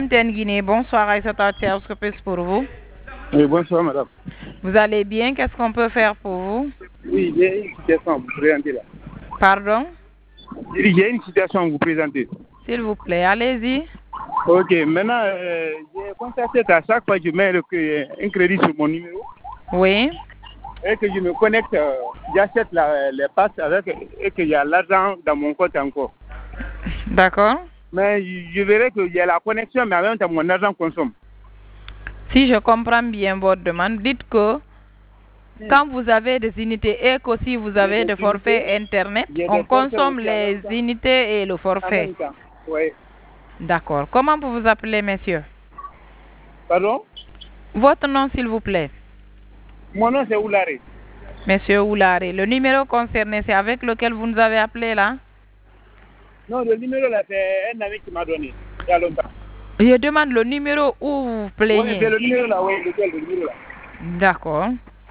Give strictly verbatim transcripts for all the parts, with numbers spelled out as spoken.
M T N Guinée, bonsoir Aïssata Thiaw, ce que peut-ce pour vous? Oui, bonsoir madame. Vous allez bien? Qu'est-ce qu'on peut faire pour vous? Oui, j'ai une situation à vous présenter là. Pardon? J'ai une situation à vous présenter. S'il vous plaît, allez-y. Ok, maintenant, euh, j'ai constaté qu'à chaque fois que je mets le, un crédit sur mon numéro, Oui. et que je me connecte, euh, j'achète les passes avec, et qu'il y a l'argent dans mon compte encore. D'accord. Mais je verrai qu'il y a la connexion, mais en même temps, mon argent consomme. Si je comprends bien votre demande, dites que si. Quand vous avez des unités et que si vous avez des, des forfaits Internet, on consomme les unités et le forfait. Oui. D'accord. Comment vous vous appelez, monsieur? Pardon? Votre nom, s'il vous plaît. Mon nom, c'est Oulare. Monsieur Oulare, le numéro concerné, c'est avec lequel vous nous avez appelé là? Non, le numéro là, c'est un ami qui m'a donné, il y a longtemps. Je demande le numéro où vous vous plaignez. Oui, c'est le numéro là, oui, lequel, le numéro là. D'accord.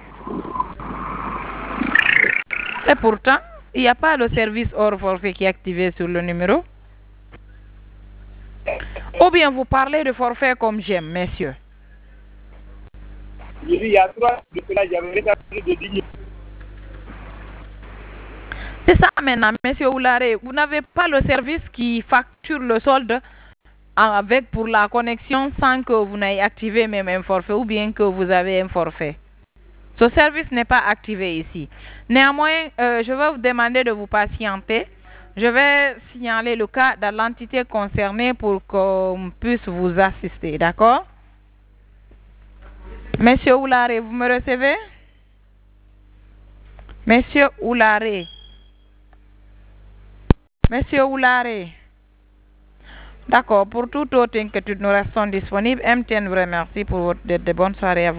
Et pourtant, il n'y a pas le service hors forfait qui est activé sur le numéro? Ou bien vous parlez de forfait comme j'aime, messieurs? Je dis, il y a trois de cela, j'avais rétabli de dix. C'est ça maintenant, monsieur Oulare. Vous n'avez pas le service qui facture le solde avec pour la connexion sans que vous n'ayez activé même un forfait ou bien que vous avez un forfait. Ce service n'est pas activé ici. Néanmoins, euh, je vais vous demander de vous patienter. Je vais signaler le cas dans l'entité concernée pour qu'on puisse vous assister, d'accord? Monsieur Oulare, vous me recevez? Monsieur Oulare. Monsieur Oulare. D'accord, pour toute autre inquiétude, nous restons disponibles. M T N vous remercie pour votre de bonne soirée à vous.